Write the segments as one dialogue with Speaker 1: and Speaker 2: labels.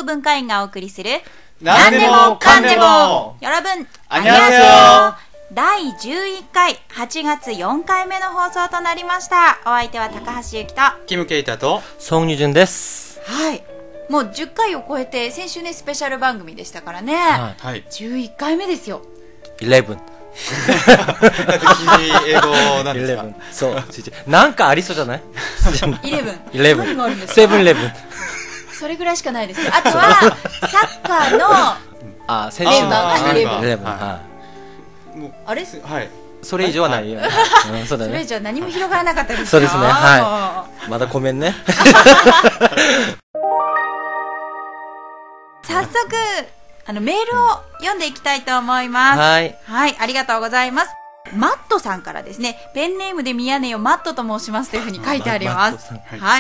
Speaker 1: 国文化院がお送りする
Speaker 2: なんでもかんでも
Speaker 1: 여러분
Speaker 2: 안녕하세요
Speaker 1: 第11回8月4回目の放送となりました。お相手は高橋ゆきと
Speaker 2: キムケイタと
Speaker 3: ソンニュジュンです。
Speaker 1: はい、もう10回を超えて先週ねスペシャル番組でしたからね、
Speaker 2: はい、
Speaker 1: 11回目ですよ。
Speaker 3: 11
Speaker 2: 英語なんですか
Speaker 3: そう、なんかありそうじゃない
Speaker 1: 11 何があるんですか。
Speaker 3: セブンイレブン
Speaker 1: それぐらいしかないです。あとはサッカーの
Speaker 3: 選手の
Speaker 1: 11、あれ
Speaker 2: はい、
Speaker 3: それ以上はないよね。そうだね。
Speaker 1: それ以上何も広がらなかったですよ。
Speaker 3: そうですね。はい。まだごめんね。
Speaker 1: 早速メールを読んでいきたいと思います。
Speaker 3: はい。
Speaker 1: はい、ありがとうございます。マットさんからですね、ペンネームでミヤネよマットと申しますというふうに書いてあります。はい。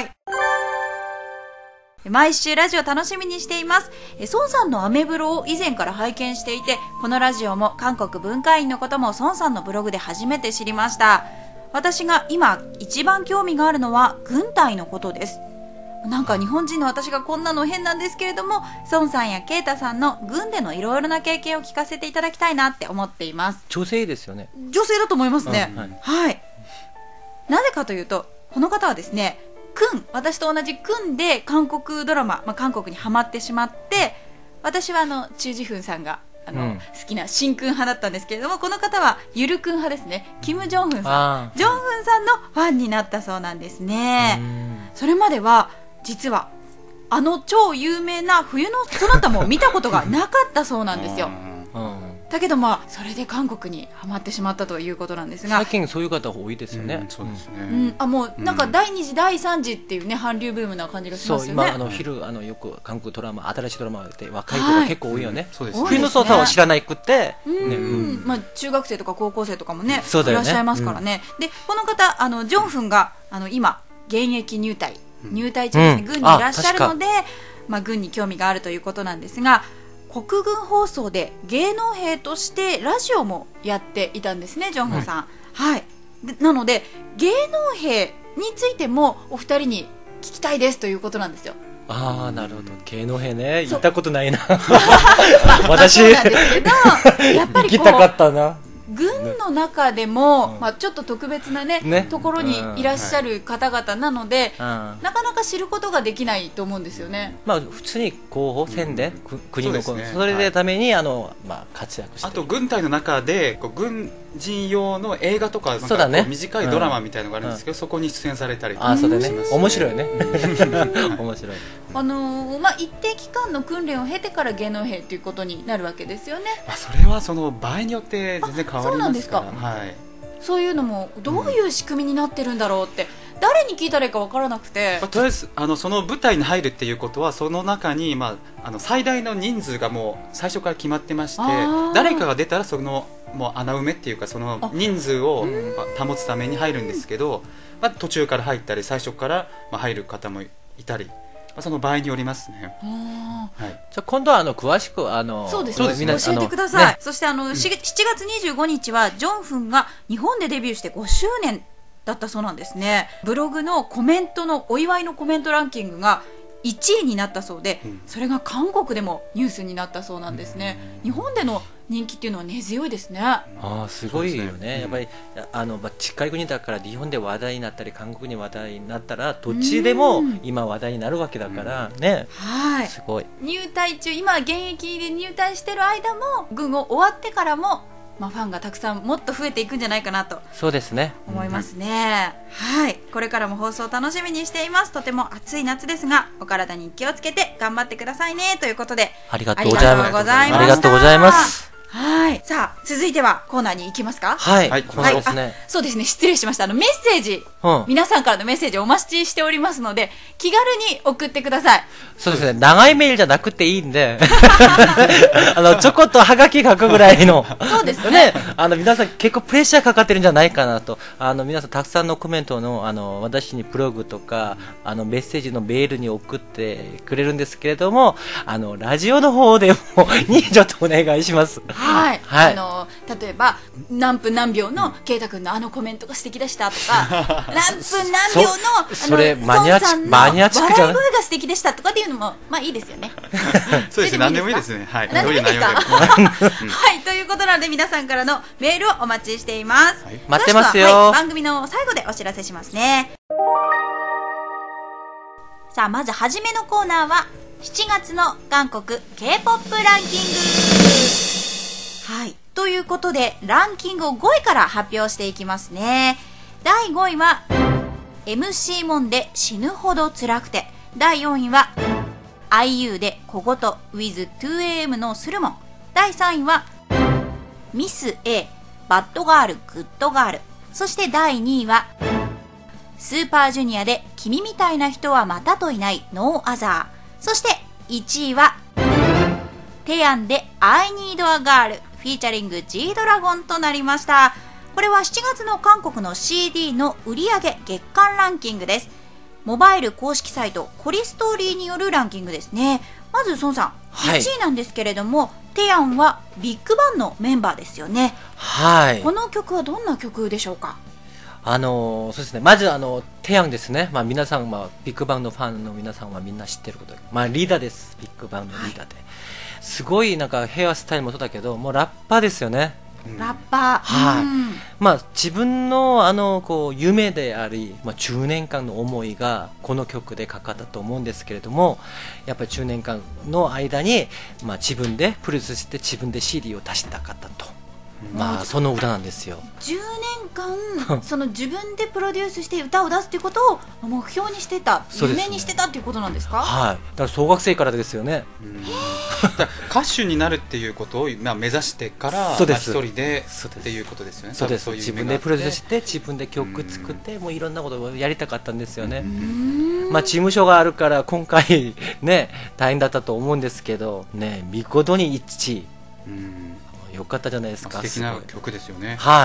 Speaker 1: 毎週ラジオ楽しみにしています。孫さんのアメブロを以前から拝見していて、このラジオも韓国文化院のことも孫さんのブログで初めて知りました。私が今一番興味があるのは軍隊のことです。なんか日本人の私がこんなの変なんですけれども、孫さんやケイタさんの軍でのいろいろな経験を聞かせていただきたいなって思っています。
Speaker 3: 女性ですよね。
Speaker 1: 女性だと思いますね。
Speaker 3: はい。
Speaker 1: なぜかというと、この方はですね、私と同じ軍で韓国ドラマ、韓国にハマってしまって、私はチュウジフンさんが好きな新軍派だったんですけれども、この方はゆる軍派ですね。キム・ジョンフンさん、ジョンフンさんのファンになったそうなんですね。それまでは実は超有名な冬のそなたも見たことがなかったそうなんですよ。だけどそれで韓国にハマってしまったということなんですが、
Speaker 3: 最近そういう方多いですよね。
Speaker 2: そうですね。
Speaker 1: もうなんか第2次第3次っていうね、韓流ブームな感じがしますよね。
Speaker 3: そう、今よく韓国ドラマ、新しいドラマで若い子が結構多いよね。冬の操作を知らないくって
Speaker 1: 中学生とか高校生とかもね
Speaker 3: い
Speaker 1: らっしゃいますからね。でこの方ジョンフンが今現役入隊中ですね、軍にいらっしゃるので、軍に興味があるということなんですが、国軍放送で芸能兵としてラジオもやっていたんですね、ジョンフンさん。なので芸能兵についてもお二人に聞きたいですということなんですよ。
Speaker 3: なるほど。芸能兵ね、行ったことないな。私
Speaker 1: そうなんですけど、やっぱり
Speaker 3: 行きたかったな。
Speaker 1: 軍の中でも、ちょっと特別なところにいらっしゃる方々なので、なかなか知ることができないと思うんですよね。
Speaker 3: 普通に候補宣伝、国のそれでために活躍して、
Speaker 2: あと軍隊の中で軍人用の映画とか短いドラマみたいのがあるんですけど、そこに出演されたりとかしますね。
Speaker 3: 面白いね。面白い。
Speaker 1: 一定期間の訓練を経てから芸能兵ということになるわけですよね。
Speaker 2: それはその場合によって全然変わりますから。そうなんですか。
Speaker 1: そういうのもどういう仕組みになってるんだろうって、誰に聞いたらいいか分からなくて、
Speaker 2: とりあえずその部隊に入るっていうことは、その中に、最大の人数がもう最初から決まってまして、誰かが出たらそのもう穴埋めっていうか、その人数を保つために入るんですけど、途中から入ったり最初から入る方もいたり、その場合によりますね。
Speaker 3: じゃあ今度は詳しく
Speaker 1: そうですね、教えてください。そして7月25日はジョンフンが日本でデビューして5周年だったそうなんですね。ブログのコメントのお祝いのコメントランキングが1位になったそうで、それが韓国でもニュースになったそうなんですね。日本での人気っていうのは根強いですね。
Speaker 3: すごいよね。やっぱり近い国だから、日本で話題になったり韓国に話題になったらどっちでも今話題になるわけだからね。すごい。
Speaker 1: 入隊中、今現役で入隊してる間も、軍を終わってからもファンがたくさんもっと増えていくんじゃないかなと
Speaker 3: そうですね、
Speaker 1: 思いますね。これからも放送楽しみにしています。とても暑い夏ですが、お体に気をつけて頑張ってくださいねということで、
Speaker 3: ありがとうございます。ありがとうございます。
Speaker 1: さあ続いてはコーナーに行きますか。そうですね、失礼しました。メッセージ、皆さんからのメッセージお待ちしておりますので、気軽に送ってください。
Speaker 3: そうですね、長いメールじゃなくていいんでちょこっとハガキ書くぐらいの
Speaker 1: そうですね。
Speaker 3: 皆さん結構プレッシャーかかってるんじゃないかなと。皆さんたくさんのコメントの私にブログとかメッセージのメールに送ってくれるんですけれども、ラジオの方でもにちょっとお願いします。
Speaker 1: 例例えば何分何秒の圭太君のあのコメントが素敵でしたとか何分何秒の
Speaker 3: それマニアチック
Speaker 1: 笑い声が素敵でしたとかっていうのもまあいいですよね
Speaker 2: そうですね、何でもいいですね。はい、
Speaker 1: 何でもいいですかはい、ということなので皆さんからのメールをお待ちしています、
Speaker 3: 待ってますよ、
Speaker 1: はい、番組の最後でお知らせしますね。さあまず初めのコーナーは7月の韓国 K-POP ランキング。はい、ということでランキングを5位から発表していきますね。第5位は MC モンで死ぬほど辛くて。第4位は IU で小言 with2am のスルモン。第3位はミス A バッドガールグッドガール。そして第2位はスーパージュニアで君みたいな人はまたといないノーアザー。そして1位はテヤンで I Need a Girl フィーチャリング G ドラゴンとなりました。これは7月の韓国の CD の売上月間ランキングです。モバイル公式サイトコリストーリーによるランキングですね。まず孫さん、1位なんですけれども、テヤンはビッグバンのメンバーですよね。
Speaker 3: はい。
Speaker 1: この曲はどんな曲でしょうか？
Speaker 3: そうですね、まずテヤンですね、皆さん、ビッグバンのファンの皆さんはみんな知ってること、リーダーです、ビッグバンのリーダーで、すごいなんかヘアスタイルもそうだけど、もうラッパーですよね。
Speaker 1: ラッパー、
Speaker 3: はい、自分のこう夢であり、10年間の思いがこの曲でかかったと思うんですけれども、やっぱり10年間の間に、自分でプロデュースして自分で CD を出したかったと。その歌なんですよ。
Speaker 1: 10年間その自分でプロデュースして歌を出すということを目標にしてた、夢にしてたっていうことなんですか？
Speaker 3: はい、だから小学生からですよね。
Speaker 2: 歌手になるっていうことを目指してから一人でっていうことですよね。
Speaker 3: そうです。自分でプロデュースして自分で曲作ってもういろんなことをやりたかったんですよね。事務所があるから今回ね大変だったと思うんですけどね、見事に一致よかったじゃないですか。
Speaker 2: 素敵な曲ですよね。
Speaker 3: はい、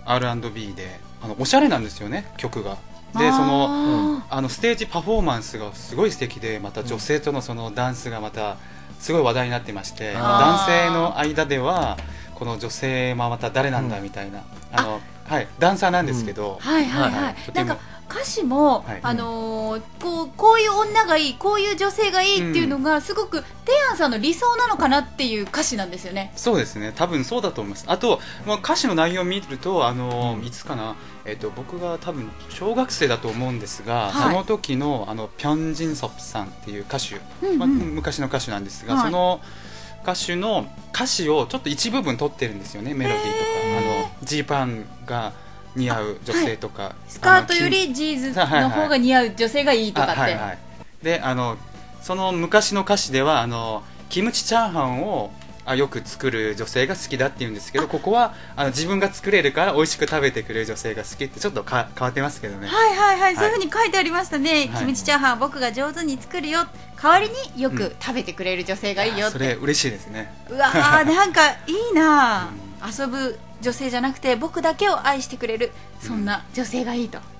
Speaker 2: R&B でおしゃれなんですよね、曲が。でそのステージパフォーマンスがすごい素敵で、また女性とのそのダンスがまたすごい話題になってまして、男性の間ではこの女性はまた誰なんだみたいな、ダンサーなんですけど、
Speaker 1: なんか歌詞も、こういう女がいい、こういう女性がいいっていうのがすごくテヤンさんの理想なのかなっていう歌詞なんですよね。
Speaker 2: そうですね、多分そうだと思います。あと歌詞の内容を見るといつかな、僕が多分小学生だと思うんですが、その時のピョン・ジンソプさんっていう歌手、昔の歌手なんですが、その歌手の歌詞をちょっと一部分取ってるんですよね。メロディーとかジーパンが似合う女性とか、
Speaker 1: スカートよりジーズの方が似合う女性がいいとかって、
Speaker 2: でその昔の歌詞ではキムチチャーハンをよく作る女性が好きだっていうんですけど、ここは自分が作れるから美味しく食べてくれる女性が好きってちょっと変わってますけどね。
Speaker 1: そういうふうに書いてありましたね。キムチチャーハンは僕が上手に作るよ、代わりによく食べてくれる女性がいいよって。
Speaker 2: それ嬉しいですね。
Speaker 1: うわーなんかいいな、遊ぶ女性じゃなくて僕だけを愛してくれる、そんな女性がいいと。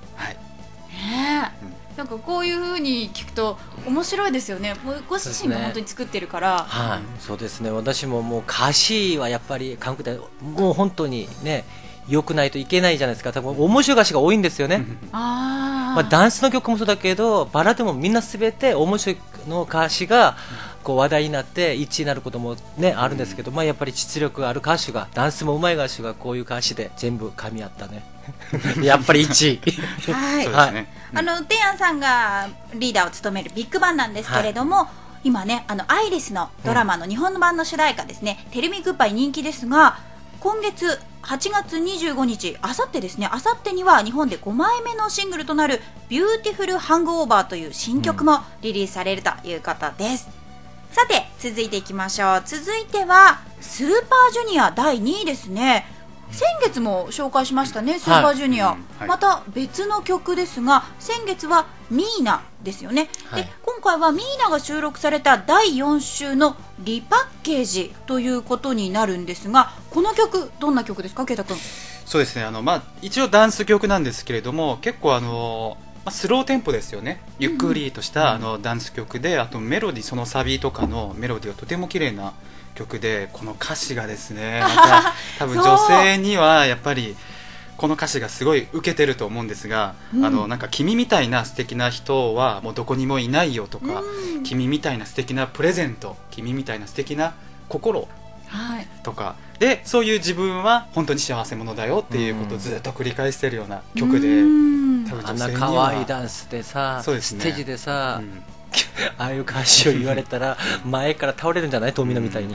Speaker 1: なんかこういう風に聞くと面白いですよね。ご自身が本当に作ってるから。
Speaker 3: そうですね、私ももう歌詞はやっぱり韓国でもう本当にね良くないといけないじゃないですか。多分面白い歌詞が多いんですよね。ダンスの曲もそうだけどバラでもみんなすべて面白いの歌詞がこう話題になって1位になることもねあるんですけど、やっぱり実力ある歌手が、ダンスも上手い歌手がこういう歌詞で全部噛み合ったねやっぱり1位
Speaker 1: テヤンさんがリーダーを務めるビッグバンなんですけれども、今ねアイリスのドラマの日本版の主題歌ですね、テレビグッバイ人気ですが、今月8月25日、あさってですね、あさってには日本で5枚目のシングルとなるビューティフルハングオーバーという新曲もリリースされるということです。さて続いていきましょう。続いてはスーパージュニア第2位ですね。先月も紹介しましたね、スーパージュニア、また別の曲ですが、先月はミーナですよね、で今回はミーナが収録された第4週のリパッケージということになるんですが、この曲どんな曲ですか、ケイタ君。
Speaker 2: そうですね、一応ダンス曲なんですけれども、結構スローテンポですよね。ゆっくりとしたダンス曲で、あとメロディー、そのサビとかのメロディーがとても綺麗な曲で、この歌詞がですね、また多分女性にはやっぱりこの歌詞がすごい受けてると思うんですが、なんか君みたいな素敵な人はもうどこにもいないよとか、君みたいな素敵なプレゼント、君みたいな素敵な心とかで、そういう自分は本当に幸せ者だよっていうことをずっと繰り返してるような曲で、多分女性には
Speaker 3: 可愛いダンスでさ、
Speaker 2: そうですね、
Speaker 3: ステージでさ、ああいう歌詞を言われたら前から倒れるんじゃない、ドミノみたいに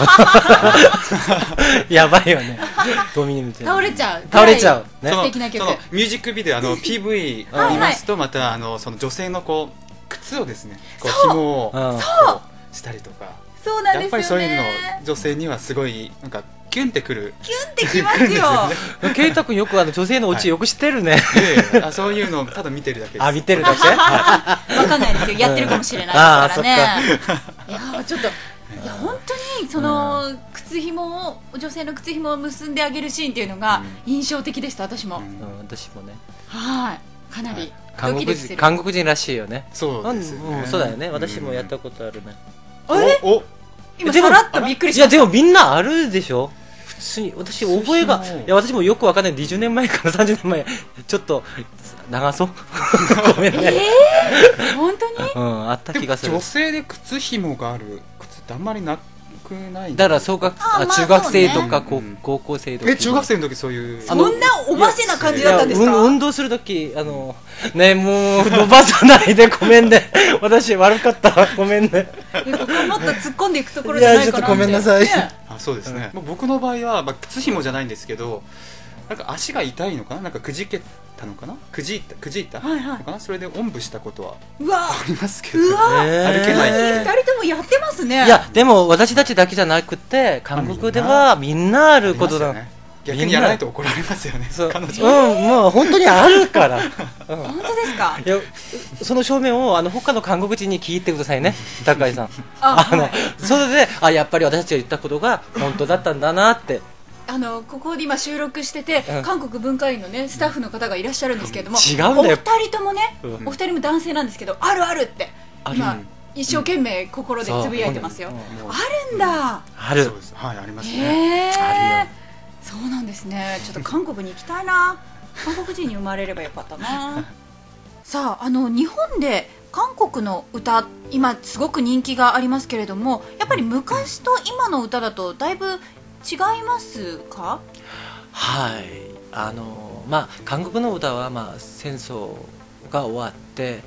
Speaker 3: やばいよね、ドミノみたいに
Speaker 1: 倒れちゃう、
Speaker 3: ね、
Speaker 1: 素敵な曲。
Speaker 2: そのミュージックビデオPV 見ますと、またその女性のこう靴をですね、こう紐をこうしたりとか、
Speaker 1: そうなんですよね、
Speaker 2: やっぱりそういうの女性にはすごいなんかキュンってくる、
Speaker 1: キュンってきますよ。
Speaker 3: ケイタ君よく女性のオチよく知ってるね。
Speaker 2: そういうのをただ見てるだけです。
Speaker 3: あ、見てるだけ。
Speaker 1: わかんないですよ、やってるかもしれないですからね。いやちょっと、いや本当にその靴紐を、女性の靴紐を結んであげるシーンっていうのが印象的でした、私も。
Speaker 3: 私もね。
Speaker 1: はい、かなり
Speaker 3: 韓国人らしいよね。
Speaker 2: そうですね。
Speaker 3: そうだよね。私もやったことあるね。
Speaker 1: あれ？今さらっとびっくりしました。
Speaker 3: いやでもみんなあるでしょ。普通に私覚えが、いや私もよくわかんない。20年前から30年前ちょっと長そう。ごめんね。
Speaker 1: 本当に？
Speaker 3: あった気がする。
Speaker 2: 女性で靴紐がある靴ってあんまりなくない？
Speaker 3: だから中学生とか高校生とか。
Speaker 2: 中学生の時そういう。
Speaker 1: そんなおばせな感じだったんですか？
Speaker 3: 運動する時ね、もう伸ばさないでごめんね。私悪かった、ごめんね。
Speaker 1: ここもっと突っ込んでいくところじゃないかなって。
Speaker 3: いやちょっとごめんなさい。
Speaker 2: そうですね。僕の場合は靴紐じゃないんですけど、なんか足が痛いのかな、なんかくじけたのかな、くじいたのかな、それでおんぶしたことはありますけど、歩けない。
Speaker 1: 2人ともやってますね。
Speaker 3: いやでも私たちだけじゃなくて韓国ではみんなあることだ。
Speaker 2: 逆にやらないと怒られますよね、彼女。
Speaker 3: もう本当にあるから。
Speaker 1: 本当ですか？
Speaker 3: いやその証明を他の韓国人に聞いてくださいね、高井さん。それでやっぱり私たちが言ったことが本当だったんだなって。
Speaker 1: ここで今収録してて、韓国文化院のねスタッフの方がいらっしゃるんですけれども、
Speaker 3: 違うんだよ。
Speaker 1: お二人ともね、お二人も男性なんですけど、あるあるって今一生懸命心でつぶやいてますよ。あるんだ。
Speaker 3: ある。
Speaker 2: はい、ありますね。
Speaker 3: あるよ。
Speaker 1: そうなんですね。ちょっと韓国に行きたいな。韓国人に生まれればよかったな。さあ、日本で韓国の歌、今すごく人気がありますけれども、やっぱり昔と今の歌だとだいぶ違いますか？
Speaker 3: はい。韓国の歌は戦争が終わって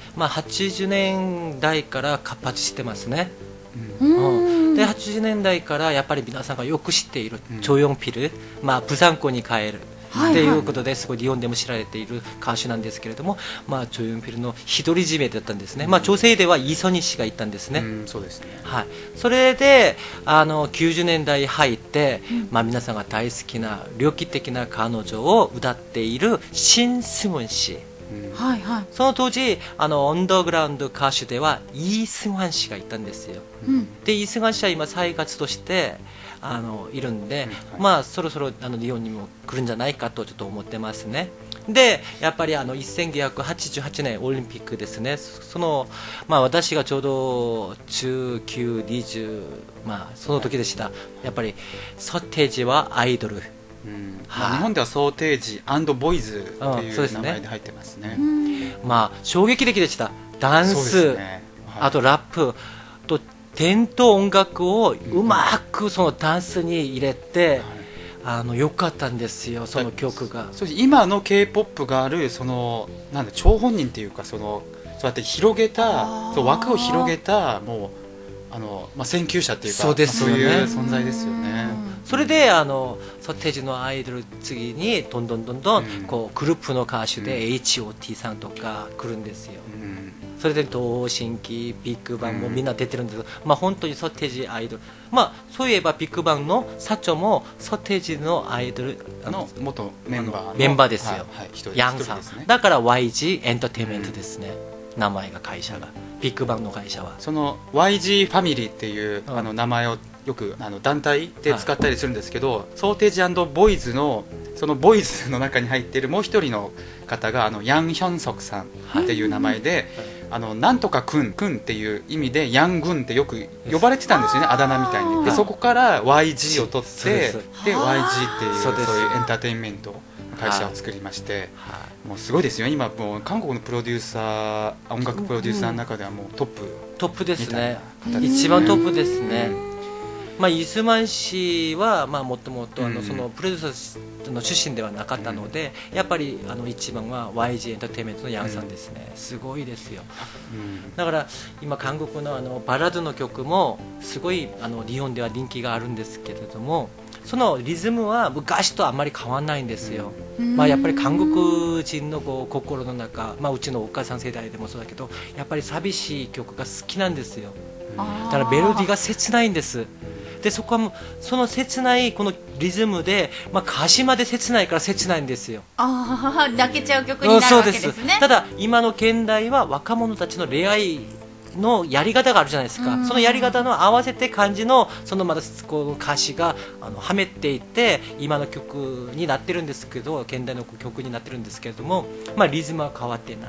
Speaker 3: 、80年代から活発してますね。で80年代からやっぱり皆さんがよく知っているチョヨンピル、ブサンコに帰るっていうことですごい日本でも知られている歌手なんですけれども、チョヨンピルの独り占めだったんですね。女性ではイ・ソニ氏がいたんですね。
Speaker 2: そうですね。
Speaker 3: はい。それで90年代入って、皆さんが大好きな猟奇的な彼女を歌っているシン・スムン氏。その当時アンダーグラウンド歌手ではイ・スンワン氏がいたんですよ。でイ・スンワン氏は今再活としているんで、そろそろ日本にも来るんじゃないかとちょっと思ってますね。でやっぱり1988年オリンピックですね。私がちょうど19、20、その時でした。やっぱりソテージはアイドル。
Speaker 2: 日本ではソーテージ&ボイズという名前で入ってますね。
Speaker 3: 衝撃的でした。ダンス、あとラップと伝統音楽をうまくそのダンスに入れて、良かったんですよ、その曲が。
Speaker 2: 今の K-POP がある張本人っていうか、そうやって広げた、枠を広げたもう先駆者っていうか、そういう存在ですよね。
Speaker 3: それでソテージのアイドル次にどんどんこうグループの歌手で H.O.T さんとか来るんですよ。それで同心機、ビッグバンもみんな出てるんですけど、本当にソテージアイドル、そういえばビッグバンの社長もソテージのアイドル
Speaker 2: の元メンバ
Speaker 3: ーですよ。ヤンさんだから YG エンターテインメントですね、名前が会社が。ビッグバンの会社は
Speaker 2: その YG ファミリーっていう名前をよく団体で使ったりするんですけど、ソーテージ&ボイズのそのボイズの中に入っているもう一人の方がヤン・ヒョンソクさんっていう名前で、なんとか君っていう意味でヤン軍ってよく呼ばれてたんですよね、あだ名みたいに。でそこから YG を取ってで YG っていうそういうエンターテインメント会社を作りまして、もうすごいですよ、今もう韓国のプロデューサー、音楽プロデューサーの中ではもうトップ
Speaker 3: ですね、一番トップですね。イスマン氏はもともとそのプロデューサーの出身ではなかったので、やっぱり一番は YG エンターテインメントのヤンさんですね、すごいですよ。だから今韓国のバラードの曲もすごい日本では人気があるんですけれども、そのリズムは昔とあんまり変わらないんですよ。やっぱり韓国人の心の中、うちのお母さん世代でもそうだけど、やっぱり寂しい曲が好きなんですよ。だからメロディーが切ないんです。でそこはもうその切ないこのリズムで、歌詞まで切ないから切ないんですよ。
Speaker 1: 泣けちゃう曲になるわけですね。
Speaker 3: ただ今の現代は若者たちの恋愛のやり方があるじゃないですか。そのやり方の合わせて感じのそのまたこう歌詞がはめていって今の曲になってるんですけど、現代の曲になってるんですけれども、リズムは変わってない。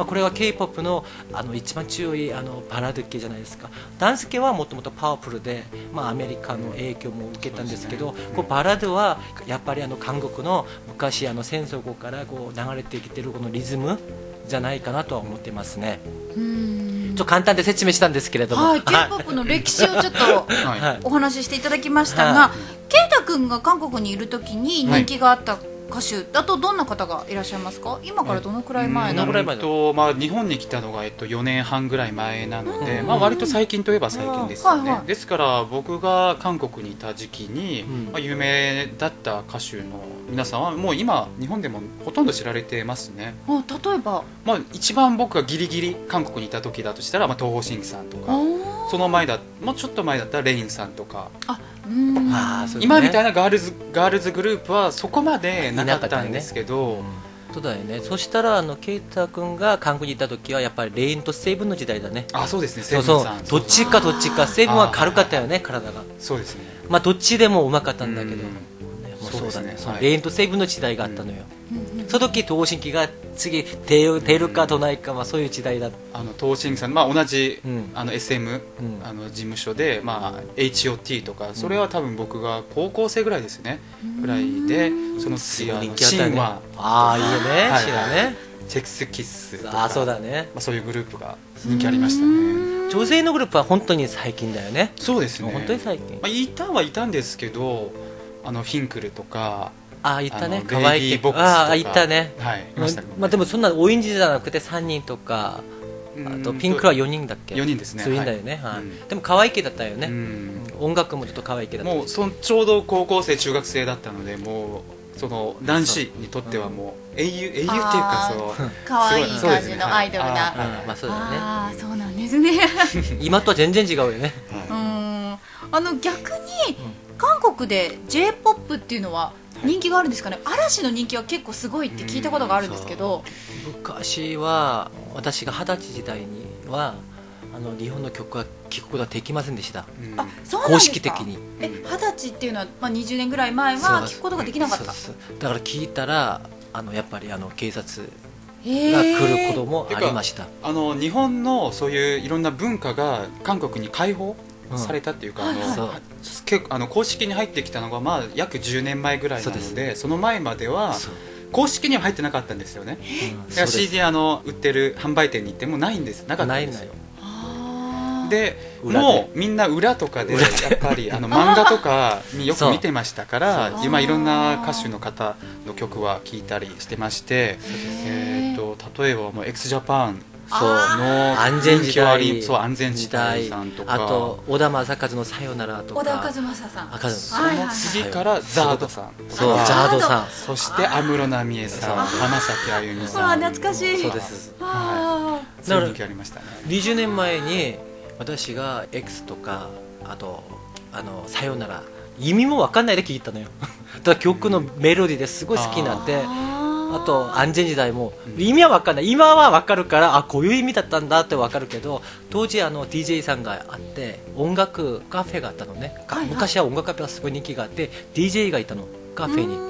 Speaker 3: これは K-POP の一番強いバラード系じゃないですか。ダンス系はもともとパワフルで、アメリカの影響も受けたんですけど、バラードはやっぱり韓国の昔戦争後から流れてきてるこのリズムじゃないかなとは思ってますね。ちょっと簡単で説明したんですけれども、
Speaker 1: K-POP の歴史をちょっとお話ししていただきましたが、ケイタ君が韓国にいる時に人気があった歌手だとどんな方がいらっしゃいますか？今からどのくらい前なの？
Speaker 2: 日本に来たのが4年半ぐらい前なので、割と最近といえば最近ですよね。ですから僕が韓国にいた時期に、有名だった歌手の皆さんはもう今日本でもほとんど知られてますね。
Speaker 1: 例えば、
Speaker 2: 一番僕がギリギリ韓国にいた時だとしたら、東方神起さんとか、その前もうちょっと前だったらレインさんとか、今みたいなガールズグループはそこまでなかったんですけど、
Speaker 3: そうだよね。そしたらケイタ君が韓国にいた時はやっぱりレインとセイブンの時代だね。
Speaker 2: そうですね、セイブンさん、
Speaker 3: どっちかセイブンは軽かったよね、体が。
Speaker 2: そうですね。
Speaker 3: どっちでもうまかったんだけど、そうだね、レインとセイブンの時代があったのよ。その時東方神起が次出るか出ないか、そういう時代だ。
Speaker 2: 東方神起さん、同じ、SM、事務所で、HOT とか、それは多分僕が高校生ぐらいですね、ぐらいで、その次はシンワ、
Speaker 3: いいよね、シンワね、
Speaker 2: チェクスキッスとか、
Speaker 3: そうだね、
Speaker 2: そういうグループが人気ありましたね。
Speaker 3: 女性のグループは本当に最近だよね。
Speaker 2: そうですね、
Speaker 3: 本当に最近。
Speaker 2: いたんですけど、フィンクルとか、
Speaker 3: いたね、
Speaker 2: 可愛いボックスとか、
Speaker 3: いたね。でもそんな多いんじゃなくて3人とか、あとピンクは4人だっけ？
Speaker 2: 4人ですね。
Speaker 3: 4人だよね。でも可愛い系だったよね。音楽もちょっと可愛い系だった。
Speaker 2: もうちょうど高校生中学生だったので、もうその男子にとってはもう英雄っていうか、
Speaker 1: 可愛い感じのアイドルな。
Speaker 3: そうだ
Speaker 1: ね。そうなんですね。
Speaker 3: 今とは全然違うよね。
Speaker 1: 逆に韓国で J-POP っていうのは人気があるんですかね。嵐の人気は結構すごいって聞いたことがあるんですけど、
Speaker 3: 昔は私が20歳時代には日本の曲は聴くことはできませんでした。公式的に。
Speaker 1: 20歳っていうのは、20年ぐらい前は聴くことができなかった。
Speaker 3: だから聞いたらやっぱり警察が来ることもありました。
Speaker 2: 日本のそういういろんな文化が韓国に解放されたっていうか、公式に入ってきたのが約10年前ぐらいなので、その前までは公式には入ってなかったんですよね。CD 売ってる販売店に行ってもなかったんですよ。でもうみんな裏とかでやっぱり漫画とかによく見てましたから、今いろんな歌手の方の曲は聴いたりしてまして、例えばXJAPANの
Speaker 3: 安全地帯、
Speaker 2: 安全地帯さんとか、
Speaker 3: あと小田正和のさよならとか、
Speaker 1: 小田和正さん、
Speaker 2: その次からザードさん、そして安室奈美恵さん、浜崎あゆみさん、
Speaker 1: 懐かしい。
Speaker 3: そうです。
Speaker 2: そういう人気ありましたね。
Speaker 3: 20年前に私が X とか、あとさよなら、意味も分かんないで聴いたのよ。だから曲のメロディーですごい好きになって、あと安全時代も意味は分かんない。今は分かるから、こういう意味だったんだって分かるけど、当時DJ さんがあって音楽カフェがあったのね。昔は音楽カフェがすごい人気があって DJ がいたの、カフェに。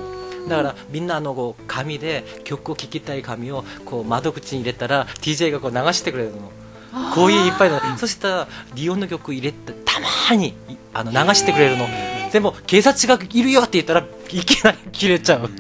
Speaker 3: だからみんなこう紙で曲を聴きたい紙をこう窓口に入れたら DJ がこう流してくれるの。こういういっぱいの、そしたらリオンの曲入れてたまに流してくれるの。でも警察がいるよって言ったらいきなり切れちゃう。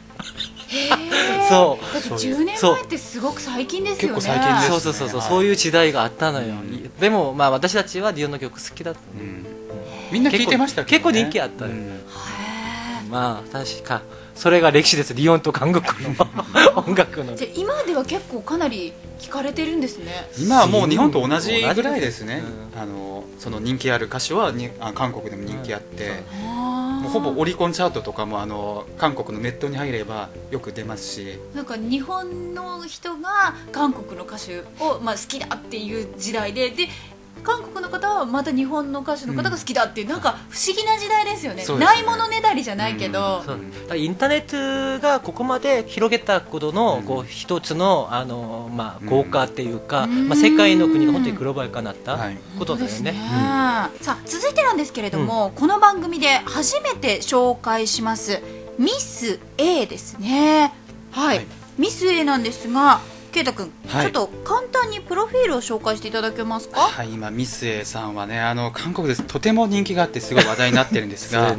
Speaker 3: そう
Speaker 1: だって10年前ってすごく最近ですよね。
Speaker 2: 結構最近ですね。
Speaker 3: そういう時代があったのよ。でもまあ私たちはリオンの曲好きだった。
Speaker 2: みんな聴いてましたけどね。
Speaker 3: 結構人気あった。まあ確かそれが歴史です。リオンと韓国の音楽の。
Speaker 1: じゃあ今では結構かなり聴かれてるんですね。
Speaker 2: 今はもう日本と同じぐらいですね。その人気ある歌手は韓国でも人気あって、もうほぼオリコンチャートとかも韓国のネットに入ればよく出ますし、
Speaker 1: なんか日本の人が韓国の歌手を、好きだっていう時代で韓国の方はまた日本の歌手の方が好きだっていう、なんか不思議な時代ですよね。ないものねだりじゃないけど、
Speaker 3: インターネットがここまで広げたことのこう一つの効果っていうか、世界の国が本当にグローバル化になったことだよね。
Speaker 1: さあ続いてなんですけれども、この番組で初めて紹介しますミス A ですね。はい、ミス A なんですが、ケイタ君、ちょっと簡単にプロフィールを紹介していただけますか。
Speaker 2: はい、今ミス A さんはね、韓国ですとても人気があってすごい話題になってるんですが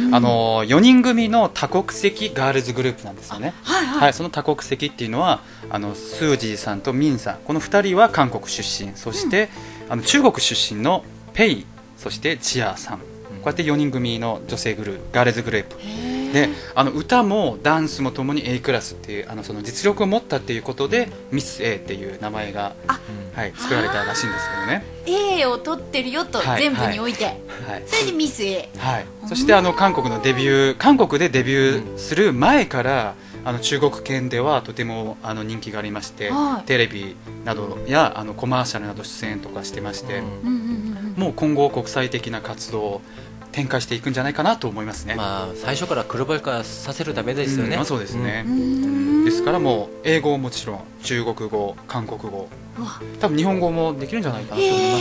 Speaker 2: 4人組の多国籍ガールズグループなんですよね。その多国籍っていうのはスージーさんとミンさん、この2人は韓国出身、そして、中国出身のペイ、そしてチアさん、こうやって4人組の女性ガールズグループで、歌もダンスもともに A クラスっていうその実力を持ったっていうことでミス A っていう名前が作られたらしいんですけどね。
Speaker 1: A を取ってるよと、全部において、それでミス A、
Speaker 2: そして韓国でデビューする前から中国圏ではとても人気がありまして、テレビなどやコマーシャルなど出演とかしてまして、もう今後国際的な活動を展開していくんじゃないかなと思いますね。
Speaker 3: 最初からグローバル化させるためですよね。
Speaker 2: そうですね。ですからもう英語ももちろん、中国語、韓国語、多分日本語もできるんじゃないかなと思います。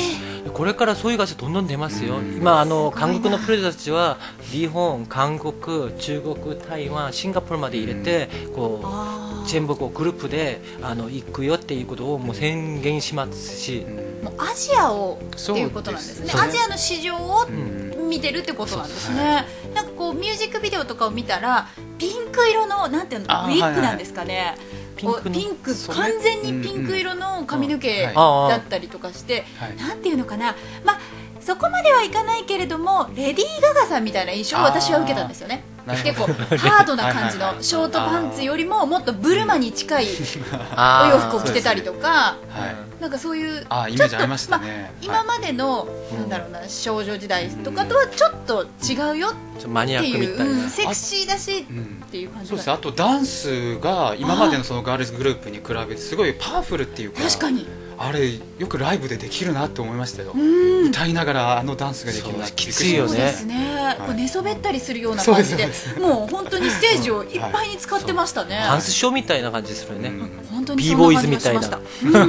Speaker 3: これからそういう会社どんどん出ますよ。今韓国のプロデューサーたちは日本、韓国、中国、台湾、シンガポールまで入れてこう全部グループで行くよっていうことをもう宣言しますし、
Speaker 1: もうアジアをっていうことなんですね。アジアの市場を見てるってことなんですね。なんかこうミュージックビデオとかを見たらピンク色のなんていうの、ウィッグなんですかね。ピンク、完全にピンク色の髪の毛だったりとかして、なんていうのかな、そこまではいかないけれどもレディー・ガガさんみたいな印象を私は受けたんですよね。結構ハードな感じのショートパンツよりももっとブルマに近いお洋服を着てたりとか、なんかそういう
Speaker 2: イメージありましたね。
Speaker 1: 今までのなんだろうな、少女時代とかとはちょっと違うよって
Speaker 3: マニアックみたいな、
Speaker 1: セクシーだしっていう感じ。
Speaker 2: そうです。あとダンスが今までのそのガールズグループに比べてすごいパワフルっていうか、
Speaker 1: 確かに
Speaker 2: あれよくライブでできるなって思いましたよ。歌いながらダンスができるなって
Speaker 3: きついよね。
Speaker 1: そうですね、寝そべったりするような感じで、もう本当にステージをいっぱいに使ってましたね。
Speaker 3: ダンスショーみたいな感じするよね。
Speaker 1: 本当にそんな感じがしました。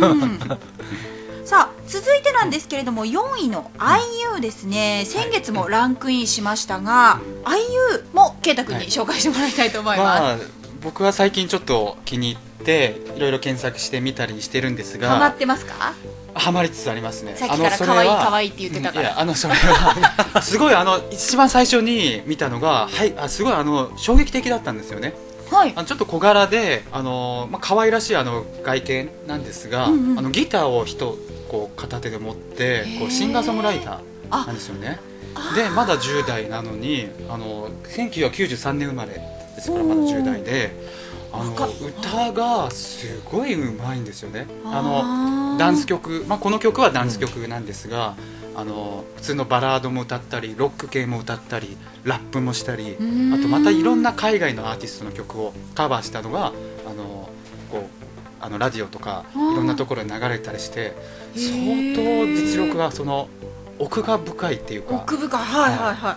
Speaker 1: さあ続いてなんですけれども、4位の IU ですね。先月もランクインしましたが、IU もケイタ君に紹介してもらいたいと思います。
Speaker 2: 僕は最近ちょっと気に入っていろいろ検索してみたりしてるんですが、
Speaker 1: ハマってますか？
Speaker 2: ハマりつつありますね。
Speaker 1: さっきから可愛い可愛いって言ってたから。
Speaker 2: それはすごい一番最初に見たのが、すごい衝撃的だったんですよね。ちょっと小柄で可愛らしい外見なんですが、ギターをこう片手で持ってシンガーソングライターなんですよね。でまだ10代なのに1993年生まれですから、まだ10代で歌がすごいうまいんですよね。ダンス曲、この曲はダンス曲なんですが、普通のバラードも歌ったりロック系も歌ったりラップもしたり、あとまたいろんな海外のアーティストの曲をカバーしたのがラジオとかいろんなところで流れたりして、相当実力が奥が深いっていうか。
Speaker 1: 奥深い、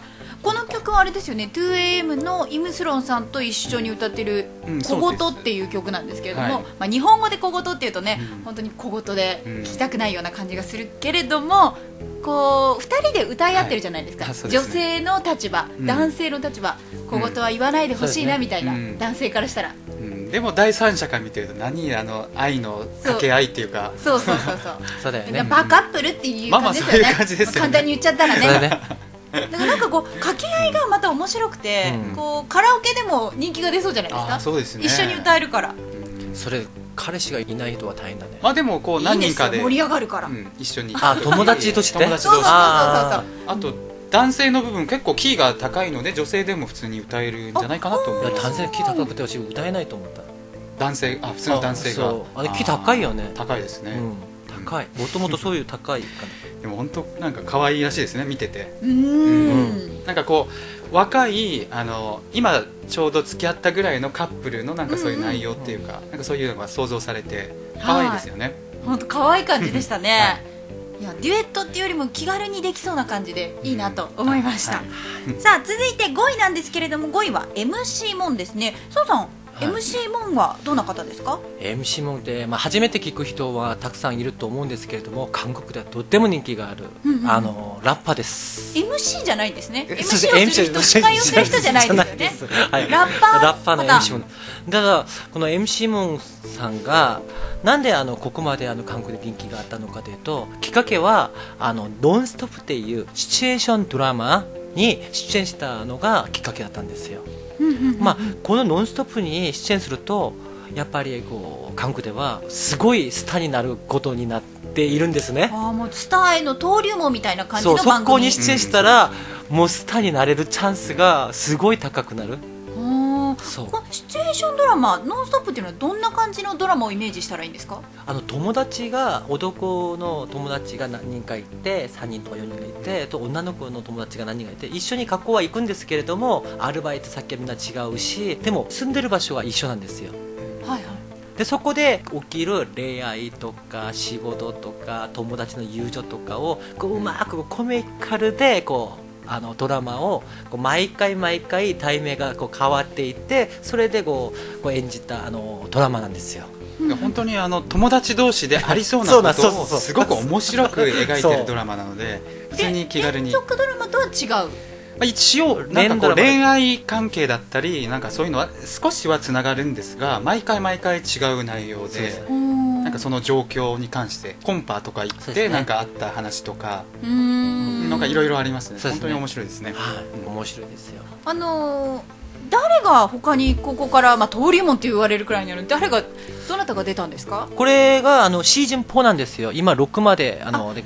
Speaker 1: この曲はあれですよね、2AM のイムスロンさんと一緒に歌ってる「小言」っていう曲なんですけれども、まあ、日本語で小言っていうとね、本当に小言で聞きたくないような感じがするけれども、こう2人で歌い合ってるじゃないですか、女性の立場、男性の立場、小言は言わないでほしいなみたいな、男性からしたら。
Speaker 2: でも第三者から見てると愛の掛け合いっていうか、
Speaker 1: そう
Speaker 3: そうだよね、
Speaker 1: バカップルっていう感じですよね、簡単に言っちゃったらね。だからなんかこう掛け合いがまた面白くて、こうカラオケでも人気が出そうじゃないですか。
Speaker 2: そうですね、
Speaker 1: 一緒に歌えるから。
Speaker 3: それ彼氏がいない人は大変だね。
Speaker 2: まあでもこう何人かで
Speaker 1: 盛り上がるから、
Speaker 2: 一緒に
Speaker 3: 友達として
Speaker 2: あと男性の部分結構キーが高いので女性でも普通に歌えるんじゃないかなと思います。
Speaker 3: 男性キー高くて私歌えないと思った。
Speaker 2: 男性普通の男性が
Speaker 3: あれキー高いよね。
Speaker 2: 高いですね、
Speaker 3: 高い、もともとそういう高いかな。
Speaker 2: でも本当なんか可愛いらしいですね、見てて。なんかこう若い今ちょうど付き合ったぐらいのカップルのなんかそういう内容っていうか、なんかそういうのが想像されて可愛いですよね。
Speaker 1: 本当可愛い感じでしたね。いやデュエットっていうよりも気軽にできそうな感じでいいなと思いました。さあ続いて5位なんですけれども、5位は MC モンですね。そうさん、MC モンはどんな方ですか？
Speaker 3: MC モンって、初めて聞く人はたくさんいると思うんですけれども、韓国ではとっても人気がある、ラッパーです。
Speaker 1: MC じゃないんですね。 MC をする人、司会をする人じゃないですよね。ラッパーの MC モン。
Speaker 3: ただこの MC モンさんがなんでここまで韓国で人気があったのかというと、きっかけはノンストップっていうシチュエーションドラマに出演したのがきっかけだったんですよ。このノンストップに出演するとやっぱりこう韓国ではすごいスターになることになっているんですね。
Speaker 1: もうスターへの登竜門みたいな感じの番組。
Speaker 3: そこに出演したら、もうスターになれるチャンスがすごい高くなる。
Speaker 1: そうこのシチュエーションドラマノンストップっていうのはどんな感じのドラマをイメージしたらいいんですか？
Speaker 3: 友達が男の友達が何人かいて、3人とか4人がいて、女の子の友達が何人かいて、一緒に学校は行くんですけれども、アルバイト先はみんな違うし、でも住んでる場所は一緒なんですよ。でそこで起きる恋愛とか仕事とか友達の友情とかをこううまくコミカルでこうドラマをこう毎回題名がこう変わっていって、それでこう演じたドラマなんですよ。
Speaker 2: 本当に友達同士でありそうなことをすごく面白く描いてるドラマなので、普通に気軽に。
Speaker 1: 連続ドラマとは違う。
Speaker 2: 一応なんかこう恋愛関係だったりなんかそういうのは少しはつながるんですが、毎回違う内容で、なんかその状況に関してコンパとか行ってなんかあった話とか、なんかいろいろありますね。本当に面白いですね。
Speaker 3: 面白いですよ。
Speaker 1: 誰が他にここから、登竜門って言われるくらいになる、どなたが出たんですか？
Speaker 3: これがシーズン4なんですよ。今6まで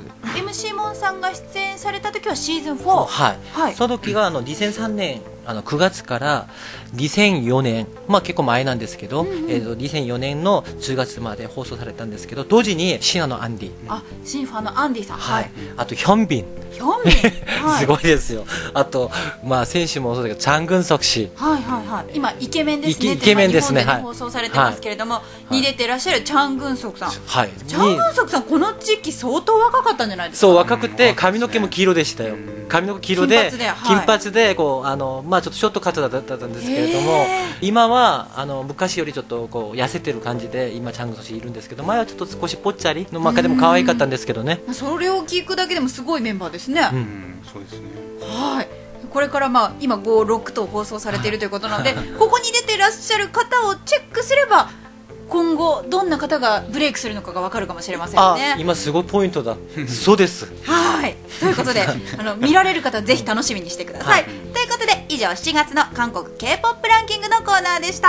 Speaker 1: MC モンさんが出演された時はシーズン4。
Speaker 3: その時が2003年9月から2004年、結構前なんですけど、2004年の10月まで放送されたんですけど、同時にシンファのアンディ、
Speaker 1: のアンディさん、
Speaker 3: あとヒョンビンすごいですよ。あと、選手もそうだけどチャン・グンソク氏、
Speaker 1: 今イケメンですね。
Speaker 3: イケメンですね。
Speaker 1: 日本で放送されてますけれども、に出てらっしゃるチャン・グンソクさん。チャン・グンソクさんこの時期相当若かったんじゃないですか？
Speaker 3: そう、若くて髪の毛も黄色でしたよ。髪の毛黄色で金髪でこうちょっとショートカットだったんですけれども、今は昔よりちょっとこう痩せてる感じで今チャン・グンソク氏いるんですけど、前はちょっと少しぽっちゃりの中でも可愛かったんですけどね。
Speaker 1: それを聞くだけでもすごいメンバーですね。
Speaker 2: そうですね。
Speaker 1: これから今5、6と放送されているということなのでここに出てらっしゃる方をチェックすれば今後どんな方がブレイクするのかが分かるかもしれませんね。
Speaker 3: 今すごいポイントだ。そうです。
Speaker 1: ということで見られる方はぜひ楽しみにしてください。ということで以上7月の韓国 K-POP ランキングのコーナーでした。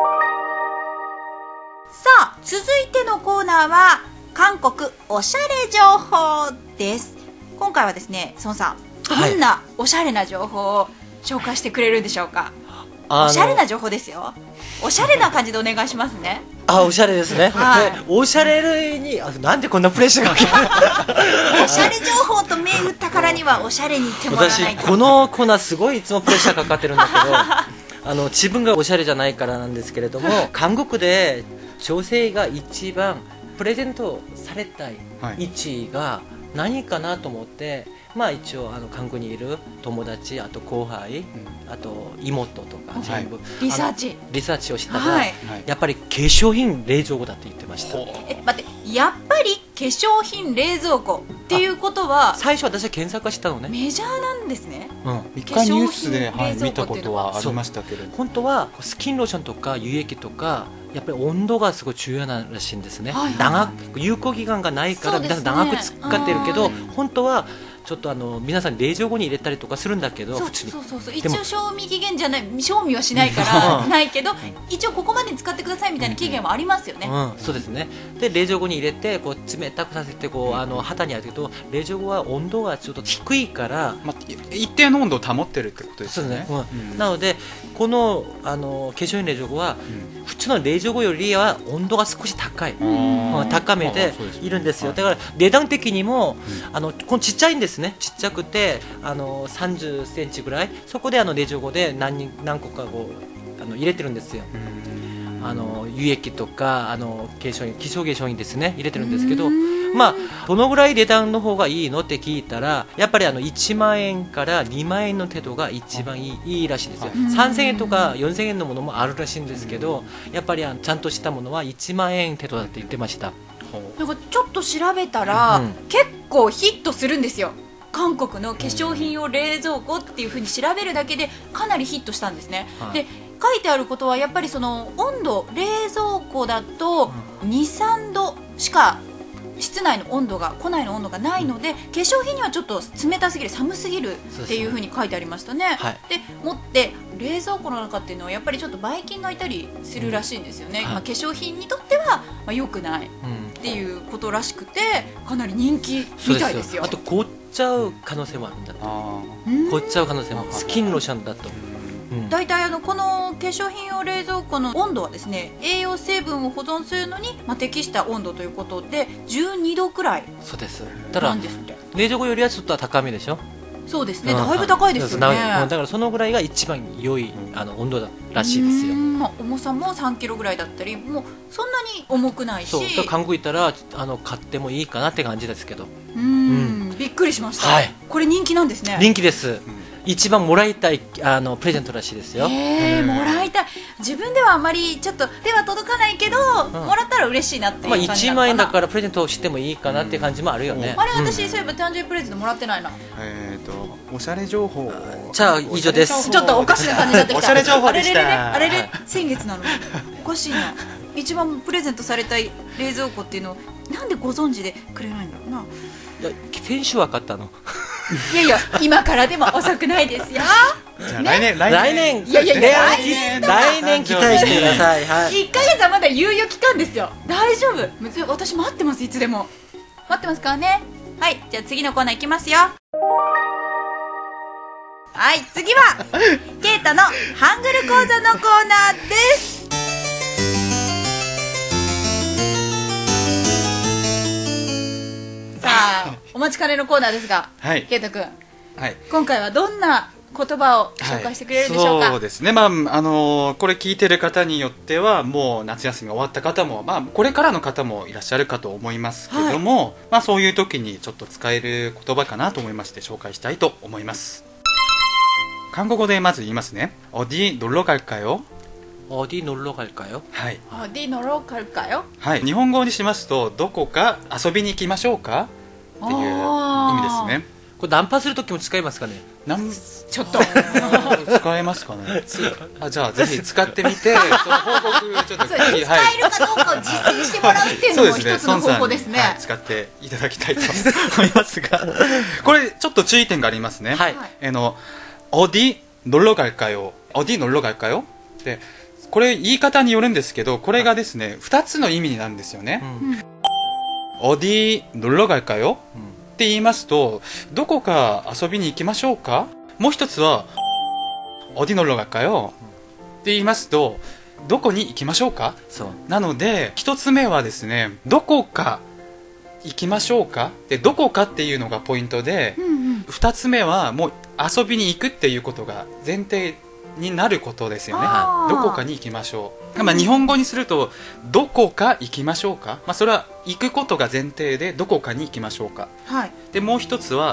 Speaker 1: さあ続いてのコーナーは韓国おしゃれ情報です。今回はですね、ソンさんどんなおしゃれな情報を紹介してくれるんでしょうか？おしゃれな情報ですよ。おしゃれな感じでお願いしますね。
Speaker 3: おしゃれですね。おしゃれ類になんでこんなプレッシャーがかける
Speaker 1: おしゃれ情報と銘打ったからにはおしゃれに手もらわないと。
Speaker 3: 私このコーナーすごいいつもプレッシャーかかってるんだけど自分がおしゃれじゃないからなんですけれども、韓国で女性が一番プレゼントされたい位置が何かなと思ってまあ一応韓国にいる友達、あと後輩、あと妹とか全部、
Speaker 1: リサーチ
Speaker 3: をしたら、やっぱり化粧品冷蔵庫だって言ってました。
Speaker 1: 待って、やっぱり化粧品冷蔵庫っていうことは
Speaker 3: 最初私は検索したのね。
Speaker 1: メジャーなんですね。
Speaker 2: 一回ニュースで見たことはありましたけど、
Speaker 3: 本当はスキンローションとか乳液とかやっぱり温度がすごい重要ならしいんですね。長く有効期間がないから皆さん長く使ってるけど、本当はちょっと皆さん冷蔵庫に入れたりとかするんだけど、普通に
Speaker 1: 一応賞味期限じゃない、賞味はしないからないけど、一応ここまでに使ってくださいみたいな期限はありますよね。
Speaker 3: そうですね。で冷蔵庫に入れてこう冷たくさせてこう旗に当てると、冷蔵庫は温度がちょっと低いから、
Speaker 2: 一定の温度を保ってるってことですよね。
Speaker 3: なのでこの化粧品冷蔵庫は普通の冷蔵庫よりは温度が少し高い、高めでいるんですよ。だから値段的にもこのちっちゃいんですね。ちっちゃくて30センチぐらい、そこで冷蔵庫で何個かこう入れてるんですよ。乳液とか基礎化粧品ですね、入れてるんですけど、まあどのぐらい値段の方がいいのって聞いたら、やっぱり1万円から2万円の程度が一番いいらしいですよ。3000円とか4000円のものもあるらしいんですけど、やっぱりちゃんとしたものは1万円程度だって言ってました。
Speaker 1: なんかちょっと調べたら、結構ヒットするんですよ。韓国の化粧品用冷蔵庫っていう風に調べるだけでかなりヒットしたんですね。で書いてあることはやっぱりその温度、冷蔵庫だと2、3度しか室内の温度が、庫内の温度がないので、化粧品にはちょっと冷たすぎる、寒すぎるっていう風に書いてありましたね。で持って冷蔵庫の中っていうのはやっぱりちょっとばい菌がいたりするらしいんですよね。化粧品にとっては良くないっていうことらしくて、かなり人気みたいですよ。
Speaker 3: あと凍っちゃう可能性もあるんだって。凍っちゃう可能性も、スキンローションだと。
Speaker 1: 大体この化粧品用冷蔵庫の温度はですね、栄養成分を保存するのに適した温度ということで12度くらいなんですって。
Speaker 3: 冷蔵庫よりはちょっと高めでしょ。
Speaker 1: そうですね、だいぶ高いですよね。
Speaker 3: だからそのぐらいが一番良い温度らしいですよ。
Speaker 1: 重さも3キロぐらいだったり、もうそんなに重くないし、
Speaker 3: 韓国行ったら買ってもいいかなって感じですけど。
Speaker 1: びっくりしました。これ人気なんですね。
Speaker 3: 人気です。一番もらいたいプレゼントらしいですよ。
Speaker 1: もらいたい。自分ではあんまりちょっと手は届かないけど、もらったら嬉しいなっていう感じなのかな。
Speaker 3: 1万円だからプレゼントをしてもいいかなっていう感じもあるよね。
Speaker 1: あれ、私そういえば誕生日プレゼントもらってないな。
Speaker 2: おしゃれ情報。
Speaker 3: じゃあ以上です。
Speaker 1: ちょっとおかしな感じになってきた。
Speaker 2: おしゃれ情報でした。
Speaker 1: あれれ先月なのにおかしいな。一番プレゼントされたい冷蔵庫っていうのをなんでご存知でくれないんだろうな。
Speaker 3: いや、先週分かったの。
Speaker 1: いやいや、今からでも遅くないですよ。
Speaker 2: 来年
Speaker 3: 来年期待してください。
Speaker 1: 1ヶ月はまだ猶予期間ですよ。大丈夫。私待ってます。いつでも待ってますからね。はい、じゃあ次のコーナーいきますよ。はい、次はケイタのハングル講座のコーナーです。さあ、お待ちかねのコーナーですが、ケイタ君、今回はどんな言葉を紹介してくれるでしょうか。
Speaker 2: そうですね、これ聞いてる方によってはもう夏休み終わった方も、これからの方もいらっしゃるかと思いますけども、そういう時にちょっと使える言葉かなと思いまして紹介したいと思います。韓国語でまず言いますね。어디 놀러 갈까요?
Speaker 3: 어디 놀러 갈까요?
Speaker 1: 어디 놀러 갈까요?
Speaker 2: はい、日本語にしますとどこか遊びに行きましょうかっていう意味ですね。
Speaker 3: これナンパするときも使いますかね。
Speaker 1: ちょっと
Speaker 2: 使えますかね。じゃあぜひ使ってみて、その報告ちょっと
Speaker 1: 使えるかどうかを実践してもらうっていうのも一つの方法ですね。
Speaker 2: 使っていただきたいと思いますが、これちょっと注意点がありますね。어디 놀러 갈까요? 어디 놀러 갈까요? で、これ言い方によるんですけど、これがですね、2つの意味になるんですよね。어디 놀러 갈까요? って言いますと、どこか遊びに行きましょうか。もう一つは어디 놀러 갈까요? って言いますと、どこに行きましょうか。なので一つ目はですね、どこか行きましょうかで、どこかっていうのがポイントで、二つ目はもう遊びに行くっていうことが前提になることですよね。どこかに行きましょう。日本語にするとどこか行きましょうか、それは行くことが前提でどこかに行きましょうか。でもう一つは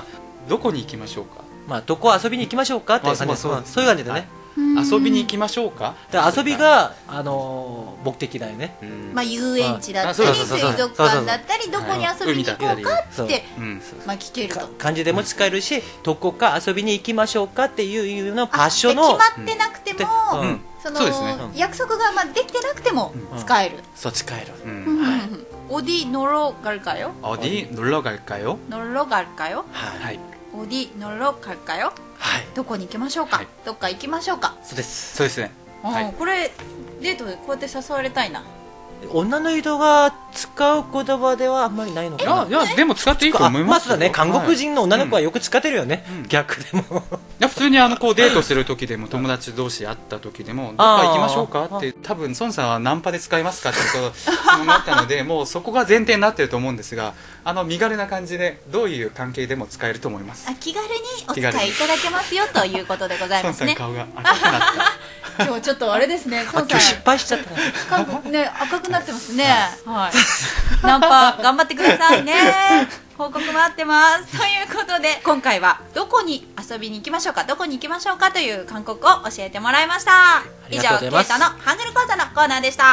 Speaker 2: どこに行きましょうか。
Speaker 3: まあどこ遊びに行きましょうかっていう感じです。そういう感じでね。
Speaker 2: 遊びに行きましょうか。
Speaker 3: だから遊びが目的だよね。
Speaker 1: まあ遊園地だったり水族館だったりどこに遊びに行こうかってまあ聞けると。
Speaker 3: 漢字でも使えるし、どこか遊びに行きましょうかっていうの場所の
Speaker 1: 決まってなくてもその約束ができてなくても使える。
Speaker 3: そう使える。
Speaker 1: 어디 놀러 갈까요?
Speaker 2: 어디 놀러 갈까요?
Speaker 1: 놀러 갈까요?
Speaker 2: はい。
Speaker 1: 어디 놀러 갈까요?
Speaker 3: はい。
Speaker 1: どこに行きましょうか。どっか行きましょうか。
Speaker 3: そうです。
Speaker 2: そうですね。
Speaker 1: これデートでこうやって誘われたいな。
Speaker 3: 女の人が使う言葉ではあんまりないのかな。
Speaker 2: いやでも使っていいと思いますよ。
Speaker 3: まあそうだね。韓国人の女の子はよく使ってるよね。逆でも。
Speaker 2: いや普通にこうデートする時でも友達同士会った時でもどっか行きましょうかって多分孫さんはナンパで使いますかって質問があったのでもうそこが前提になってると思うんですが身軽な感じでどういう関係でも使えると思います。
Speaker 1: 気軽にお使いいただけますよということでございますね。
Speaker 2: 孫さん顔が赤くなった。
Speaker 1: 今日ちょっとあれですね。
Speaker 3: 今日失敗しちゃった
Speaker 1: ね。赤くなってますね。はい。ナンパ頑張ってくださいね。報告待ってます。ということで今回はどこに遊びに行きましょうか、どこに行きましょうかという韓国を教えてもらいました。以上、ケイタのハングル講座のコーナーでした。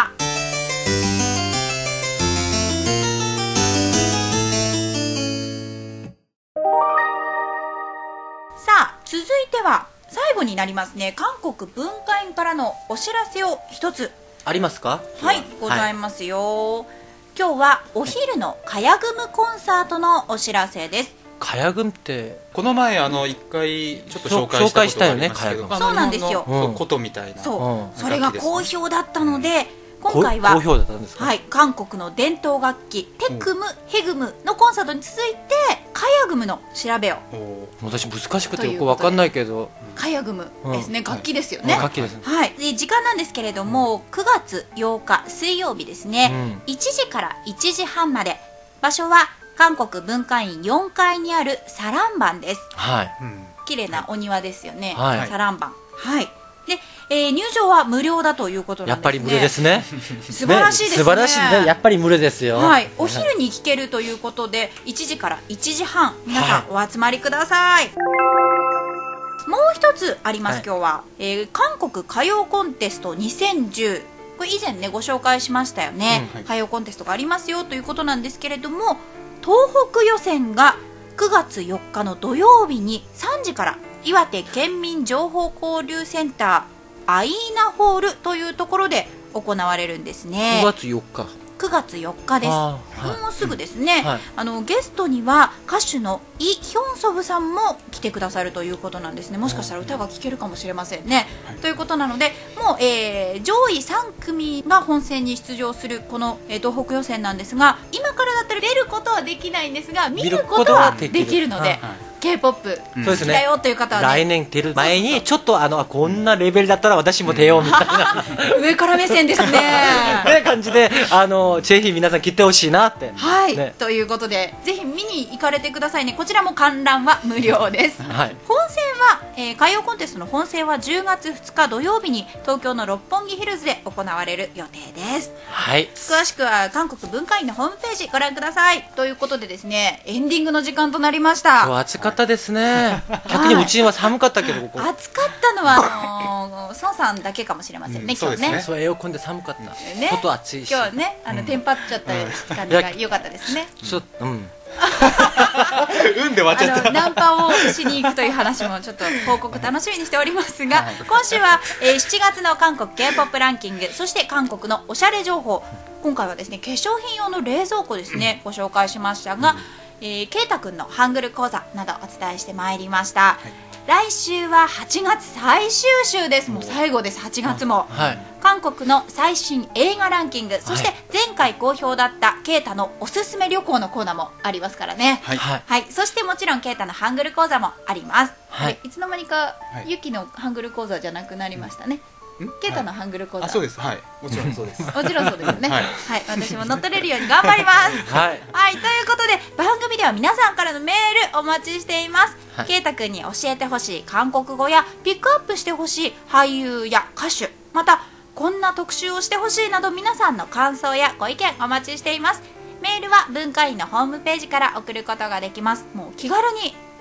Speaker 1: さあ続いては最後になりますね。韓国文化院からのお知らせを一つ
Speaker 3: ありますか。
Speaker 1: はい、ございますよ。今日はお昼のカヤグムコンサートのお知らせです。
Speaker 3: カヤグムって
Speaker 2: この前一回ちょっと紹介したことがありますけど、
Speaker 1: そうなんですよ。
Speaker 2: 琴みたいな。
Speaker 1: それが好評だったので、今回は
Speaker 3: 好評だったんですか。
Speaker 1: はい、韓国の伝統楽器テクム、ヘグムのコンサートに続いてカヤグムの調べを。
Speaker 3: 私難しくてよくわかんないけど。
Speaker 1: カヤグムですね。楽器ですよね。
Speaker 3: 楽器です。
Speaker 1: はい。で時間なんですけれども9月8日水曜日ですね。1時から1時半まで。場所は韓国文化院4階にあるサランバンです。
Speaker 3: はい。
Speaker 1: 綺麗なお庭ですよね。
Speaker 3: はい。
Speaker 1: サランバン。はい。で、入場は無料だということなんですね。
Speaker 3: やっぱり無料ですね。
Speaker 1: 素晴らしいですね。
Speaker 3: 素晴らしいね。やっぱり無料ですよ。
Speaker 1: はい。お昼に聞けるということで1時から1時半皆さんお集まりください。もう一つあります。今日は、韓国歌謡コンテスト2010、これ以前ねご紹介しましたよね。歌謡コンテストがありますよということなんですけれども、東北予選が9月4日の土曜日に3時から岩手県民情報交流センターアイーナホールというところで行われるんですね。
Speaker 3: 9月4日。
Speaker 1: 9月4日です。もうすぐですね。ゲストには歌手のイ・ヒョンソブさんも来てくださるということなんですね。もしかしたら歌が聴けるかもしれませんね。ということなので、もう、上位3組が本戦に出場するこの、東北予選なんですが、今からだったら出ることはできないんですが、見ることはできるので。K-POP 好きだよという方はね、
Speaker 3: 来年出る前にちょっとこんなレベルだったら私も出ようみたいな
Speaker 1: 上から目線ですね
Speaker 3: ね感じでぜひ皆さん来てほしいなって。
Speaker 1: はい、ということでぜひ見に行かれてくださいね。こちらも観覧は無料です。本戦は、歌謡コンテストの本戦は10月2日土曜日に東京の六本木ヒルズで行われる予定です。
Speaker 3: はい、
Speaker 1: 詳しくは韓国文化院のホームページご覧ください。ということでですね、エンディングの時間となりました。
Speaker 3: 今日暑かったですね。逆にうちは寒かったけど、ここ
Speaker 1: 暑かったのは孫さんだけかもしれませんね。今日ね、
Speaker 3: そうエアコンで寒かったな。外暑いし
Speaker 1: 今日ねテンパっちゃった感じが良かったですね。
Speaker 3: ちょっと
Speaker 2: で終わっちゃった。
Speaker 1: ナンパをしに行くという話もちょっと報告楽しみにしておりますが、今週は、7月の韓国 K-POP ランキング、そして韓国のおしゃれ情報、今回はですね化粧品用の冷蔵庫ですね、ご紹介しましたが、ケイタくんのハングル講座などお伝えしてまいりました。来週は8月最終週です。もう最後です。8月も、韓国の最新映画ランキング、そして前回好評だったケイタのおすすめ旅行のコーナーもありますからね。そしてもちろんケイタのハングル講座もあります。いつの間にかユキのハングル講座じゃなくなりましたね。ケイタのハングル講座、
Speaker 2: そうです。はい、もちろんそうです。
Speaker 1: もちろんそうですよね。はい、私も乗っ取れるように頑張ります。はい、ということで番組では皆さんからのメールお待ちしています。ケイタくんに教えてほしい韓国語やピックアップしてほしい俳優や歌手、またこんな特集をしてほしいなど皆さんの感想やご意見お待ちしています。メールは文化院のホームページから送ることができます。もう気軽に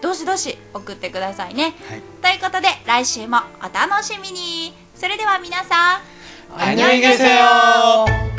Speaker 1: どしどし送ってくださいね、
Speaker 2: はい、
Speaker 1: ということで来週もお楽しみに。それでは皆さん
Speaker 3: 안녕히 계세요